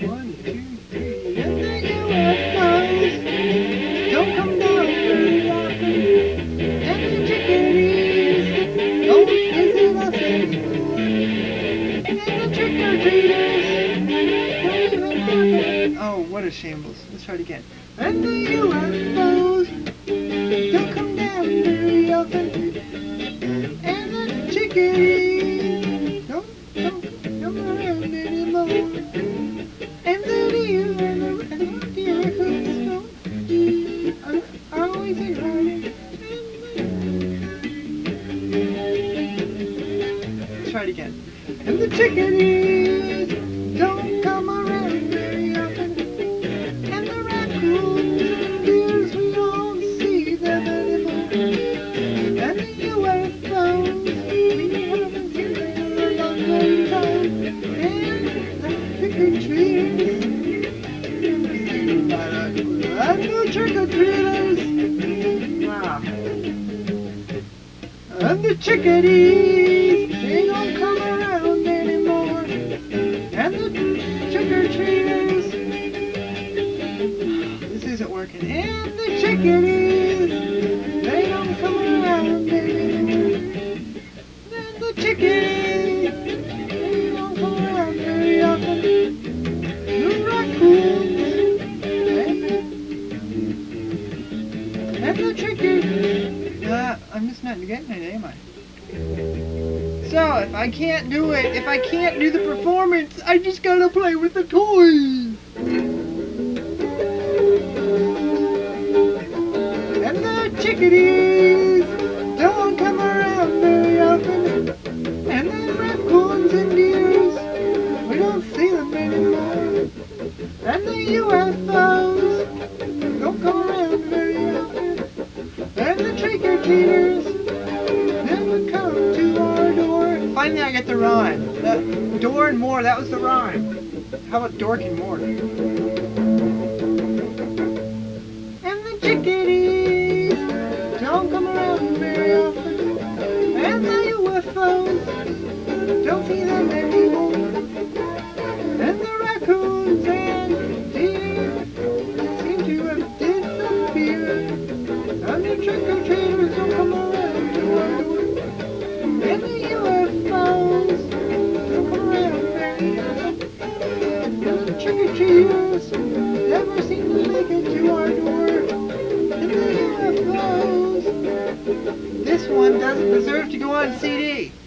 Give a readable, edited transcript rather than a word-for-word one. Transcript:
1, 2, 3. And the UFOs don't come down very often. And the chickadees don't visit us anymore. And the trick-or-treaters don't even happen. Oh, what a shambles. Let's try it again. And the UFOs don't come down very often. And the chickadees don't come around anymore. And the deer and the raccoons are always invited. Let's try it again. And the chickadees don't come around very often. And the raccoons and deers, we don't see them anymore. And the UFOs, we haven't seen them in a long, long time. And the trick-or-treaters, never seen them by that. And the trick-or-treaters, wow. And the chickadees, they don't come around anymore. And the trick-or-treaters, this isn't working. And the chickadees, they don't come around anymore. And the chickadees, they don't come around very often. The raccoons, and the trick-or-treaters. I'm just not getting it, am I? So, if I can't do it, if I can't do the performance, I just gotta play with the toys. And the chickadees don't come around very often. And the raccoons and deers, we don't see them anymore. And the UFOs don't come around very often. And the trick-or-treaters never come to our door. Finally I get the rhyme. Door and more, that was the rhyme. How about dork and more? And the chickadees don't come around very often. And the UFOs don't see them anymore. And the raccoons and deer seem to have disappeared. And the trick-or-treaters don't come around to our door. And the UFOs don't come around very often. And the trick-or-treaters never seem to make it to our door. And the UFOs, this one doesn't deserve to go on CD.